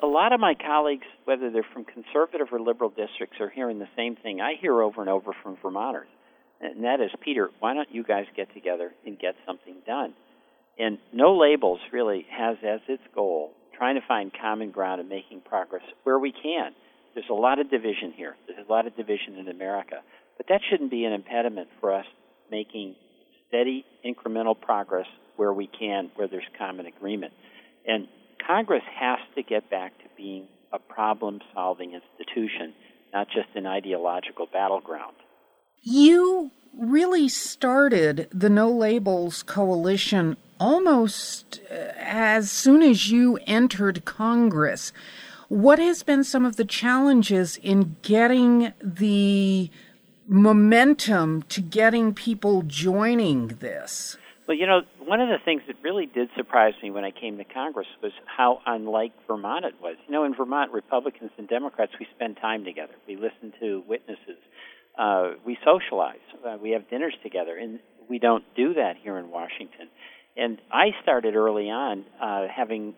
a lot of my colleagues, whether they're from conservative or liberal districts, are hearing the same thing I hear over and over from Vermonters, and that is, Peter, why don't you guys get together and get something done? And No Labels really has as its goal trying to find common ground and making progress where we can. There's a lot of division here. There's a lot of division in America. But that shouldn't be an impediment for us making steady, incremental progress where we can, where there's common agreement. And Congress has to get back to being a problem-solving institution, not just an ideological battleground. You really started the No Labels Coalition almost as soon as you entered Congress. What has been some of the challenges in getting the momentum to getting people joining this? Well, one of the things that really did surprise me when I came to Congress was how unlike Vermont it was. In Vermont, Republicans and Democrats, we spend time together. We listen to witnesses. We socialize. We have dinners together. And we don't do that here in Washington. And I started early on having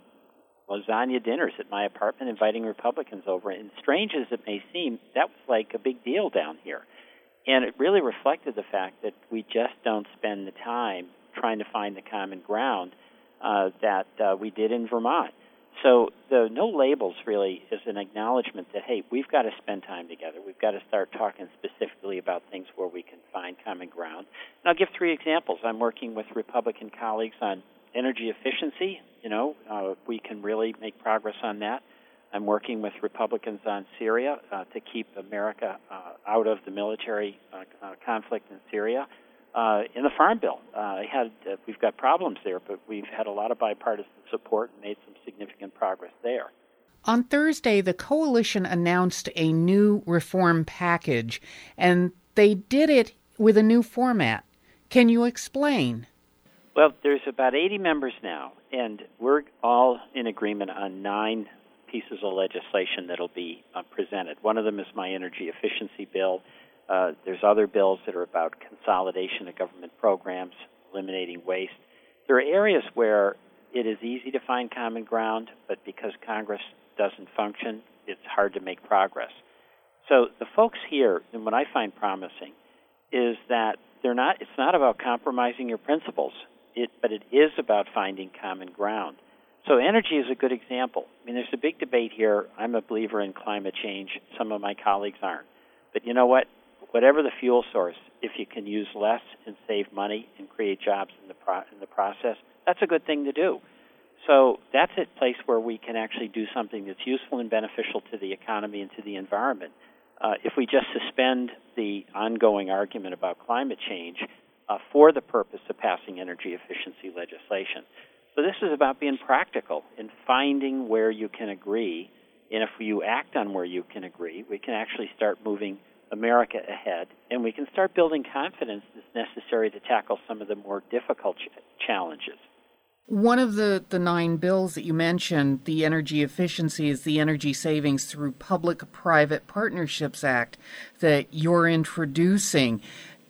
lasagna dinners at my apartment, inviting Republicans over. And strange as it may seem, that was like a big deal down here. And it really reflected the fact that we just don't spend the time trying to find the common ground that we did in Vermont. So the No Labels really is an acknowledgement that, hey, we've got to spend time together. We've got to start talking specifically about things where we can find common ground. And I'll give 3 examples. I'm working with Republican colleagues on energy efficiency. We can really make progress on that. I'm working with Republicans on Syria to keep America out of the military conflict in Syria. In the Farm Bill, we've got problems there, but we've had a lot of bipartisan support and made some significant progress there. On Thursday, the coalition announced a new reform package, and they did it with a new format. Can you explain? Well, there's about 80 members now, and we're all in agreement on 9 pieces of legislation that will be presented. One of them is my energy efficiency bill. There's other bills that are about consolidation of government programs, eliminating waste. There are areas where it is easy to find common ground, but because Congress doesn't function, it's hard to make progress. So the folks here, and what I find promising, is that it's not about compromising your principles, but it is about finding common ground. So energy is a good example. There's a big debate here. I'm a believer in climate change. Some of my colleagues aren't. But you know what? Whatever the fuel source, if you can use less and save money and create jobs in the process, that's a good thing to do. So that's a place where we can actually do something that's useful and beneficial to the economy and to the environment. If we just suspend the ongoing argument about climate change for the purpose of passing energy efficiency legislation. So this is about being practical and finding where you can agree. And if you act on where you can agree, we can actually start moving America ahead, and we can start building confidence that's necessary to tackle some of the more difficult challenges. One of the 9 bills that you mentioned, the energy efficiency, is the Energy Savings Through Public-Private Partnerships Act that you're introducing.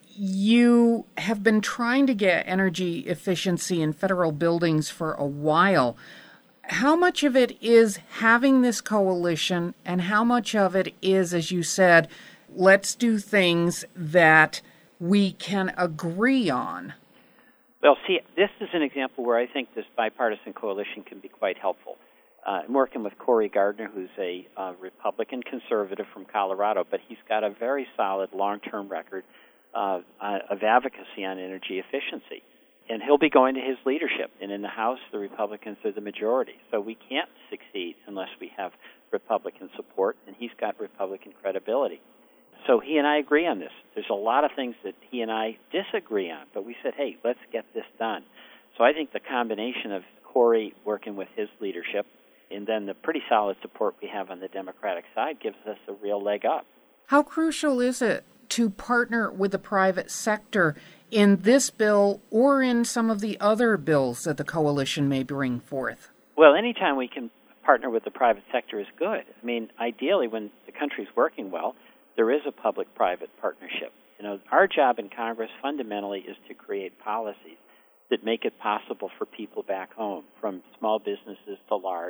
You have been trying to get energy efficiency in federal buildings for a while. How much of it is having this coalition, and how much of it is, as you said, let's do things that we can agree on? Well, see, this is an example where I think this bipartisan coalition can be quite helpful. I'm working with Cory Gardner, who's a Republican conservative from Colorado, but he's got a very solid long-term record of advocacy on energy efficiency. And he'll be going to his leadership. And in the House, the Republicans are the majority. So we can't succeed unless we have Republican support, and he's got Republican credibility. So he and I agree on this. There's a lot of things that he and I disagree on, but we said, hey, let's get this done. So I think the combination of Cory working with his leadership and then the pretty solid support we have on the Democratic side gives us a real leg up. How crucial is it to partner with the private sector in this bill or in some of the other bills that the coalition may bring forth? Well, anytime we can partner with the private sector is good. Ideally, when the country's working well, there is a public-private partnership. Our job in Congress fundamentally is to create policies that make it possible for people back home, from small businesses to large,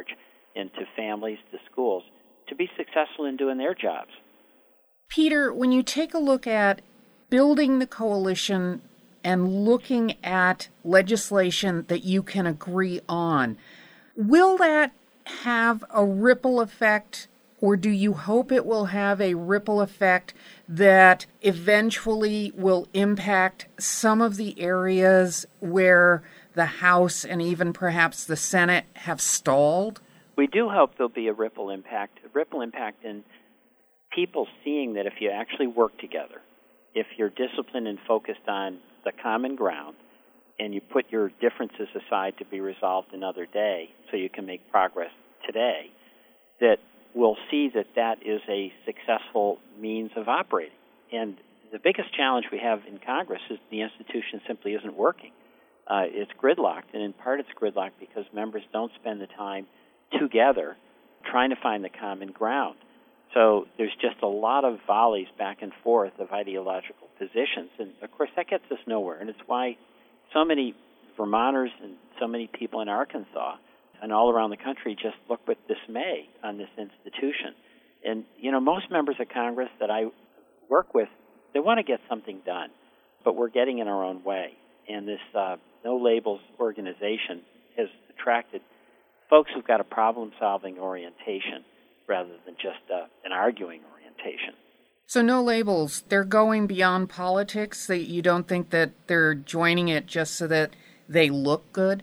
and to families, to schools, to be successful in doing their jobs. Peter, when you take a look at building the coalition and looking at legislation that you can agree on, will that have a ripple effect, or do you hope it will have a ripple effect that eventually will impact some of the areas where the House and even perhaps the Senate have stalled? We do hope there'll be a ripple impact in people seeing that if you actually work together, if you're disciplined and focused on the common ground, and you put your differences aside to be resolved another day so you can make progress today, that we'll see that that is a successful means of operating. And the biggest challenge we have in Congress is the institution simply isn't working. It's gridlocked, and in part it's gridlocked because members don't spend the time together trying to find the common ground. So there's just a lot of volleys back and forth of ideological positions, and of course that gets us nowhere, and it's why so many Vermonters and so many people in Arkansas and all around the country just look with dismay on this institution. And, most members of Congress that I work with, they want to get something done, but we're getting in our own way. And this No Labels organization has attracted folks who've got a problem-solving orientation rather than just an arguing orientation. So No Labels, they're going beyond politics? That you don't think that they're joining it just so that they look good?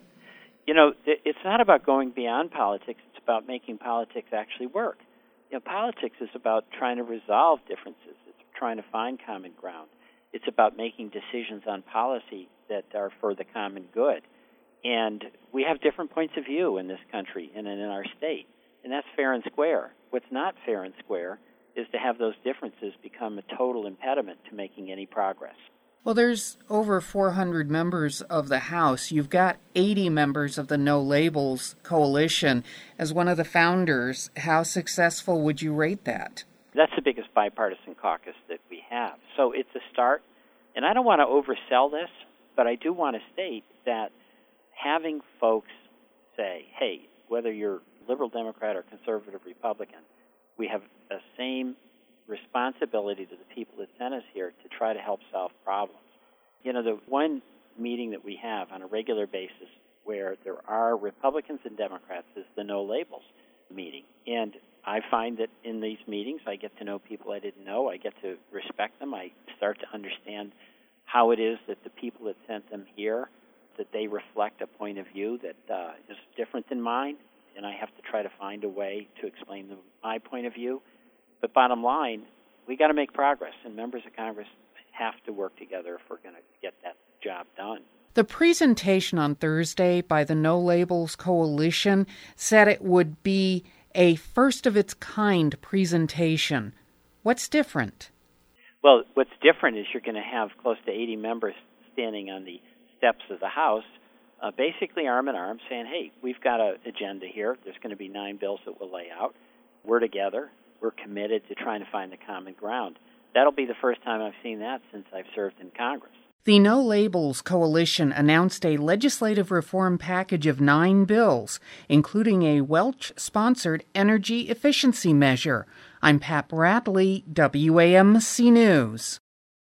It's not about going beyond politics. It's about making politics actually work. Politics is about trying to resolve differences. It's trying to find common ground. It's about making decisions on policy that are for the common good. And we have different points of view in this country and in our state, and that's fair and square. What's not fair and square is to have those differences become a total impediment to making any progress. Well, there's over 400 members of the House. You've got 80 members of the No Labels Coalition. As one of the founders, how successful would you rate that? That's the biggest bipartisan caucus that we have. So it's a start. And I don't want to oversell this, but I do want to state that having folks say, hey, whether you're liberal Democrat or conservative Republican, we have the same responsibility to the people that sent us here to try to help solve problems. The one meeting that we have on a regular basis where there are Republicans and Democrats is the No Labels meeting. And I find that in these meetings I get to know people I didn't know. I get to respect them. I start to understand how it is that the people that sent them here, that they reflect a point of view that is different than mine, and I have to try to find a way to explain my point of view. But bottom line, we got to make progress, and members of Congress have to work together if we're going to get that job done. The presentation on Thursday by the No Labels Coalition said it would be a first-of-its-kind presentation. What's different? Well, what's different is you're going to have close to 80 members standing on the steps of the House, basically arm in arm, saying, hey, we've got an agenda here. There's going to be 9 bills that we'll lay out. We're together. We're committed to trying to find the common ground. That'll be the first time I've seen that since I've served in Congress. The No Labels Coalition announced a legislative reform package of 9 bills, including a Welch-sponsored energy efficiency measure. I'm Pat Bradley, WAMC News.